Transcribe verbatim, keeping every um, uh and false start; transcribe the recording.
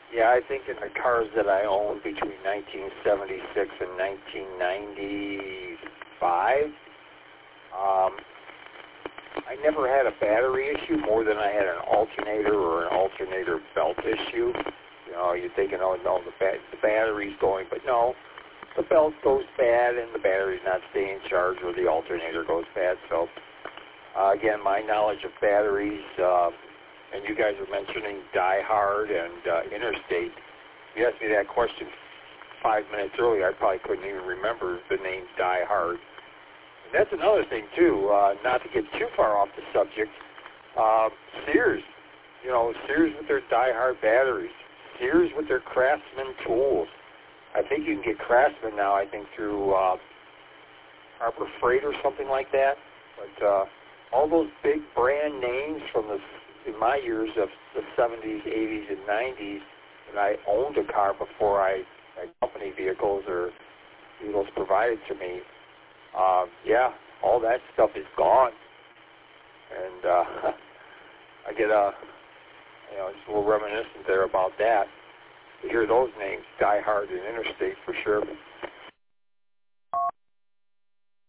Yeah, I think in the cars that I owned between nineteen seventy-six and nineteen ninety-five, um, I never had a battery issue more than I had an alternator or an alternator belt issue. You know, you're thinking, oh, no, the, ba- the battery's going, but no, the belt goes bad and the battery's not staying charged or the alternator goes bad. So, uh, again, my knowledge of batteries, uh, and you guys were mentioning Die Hard and uh, Interstate. If you asked me that question five minutes earlier, I probably couldn't even remember the name Die Hard. And that's another thing, too, uh, not to get too far off the subject. Uh, Sears, you know, Sears with their Die Hard batteries. Sears with their Craftsman tools. I think you can get Craftsman now, I think, through uh, Harbor Freight or something like that. But uh, all those big brand names from the in my years of the seventies, eighties, and nineties, when I owned a car before I had company vehicles or vehicles provided to me, uh, yeah, all that stuff is gone. And uh, I get a, you know, just a little reminiscent there about that. To hear those names, Die Hard and Interstate for sure.